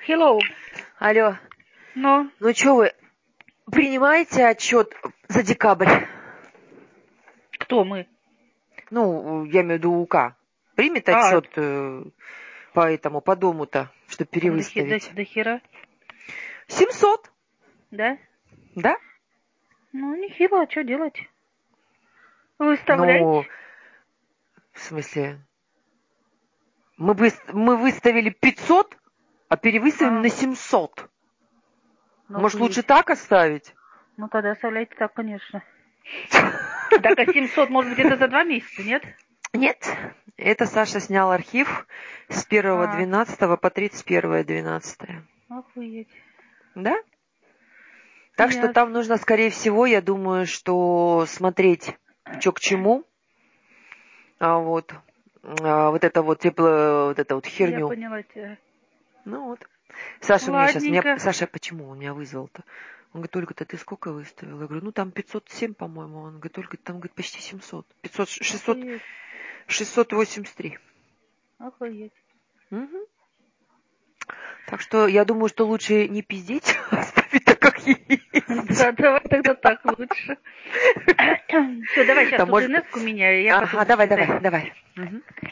Hello. Алло, Ну, ну что вы, принимаете отчет за декабрь? кто мы? Ну, я имею в виду УК. Примет А, отчет по дому-то, чтобы там перевыставить? до хера, 700, да? да? Ну, нехило, а что делать? Выставлять? Ну, в смысле, мы выставили 500, а перевыставим А, на 700. ну, Может, охуеть. лучше так оставить? Ну, тогда оставляйте так, конечно. Так, а 700, может быть, это за 2 месяца, нет? Нет, это Саша снял архив с А, 1.12 по 31.12. охуеть. Да? Так что там Ясно. нужно, скорее всего, я думаю, что смотреть, что к чему. Вот. Вот эту вот Я херню. поняла тебя. Ну вот. Саша мне сейчас, Ладненько. Саша, почему он меня вызвал-то? Он говорит, Ольга, ты сколько выставила? Я говорю, ну там 507, по-моему. Он говорит, Ольга, там, говорит, почти 700. 500, 600, Охуеть. 683. Охуеть. Мгм. Так что я думаю, что лучше не пиздеть, а оставить так, как есть. Да, давай тогда так лучше. Все, давай сейчас Там тут может... инеску меняю, я Ага, потом давай, займусь. давай. Мгм.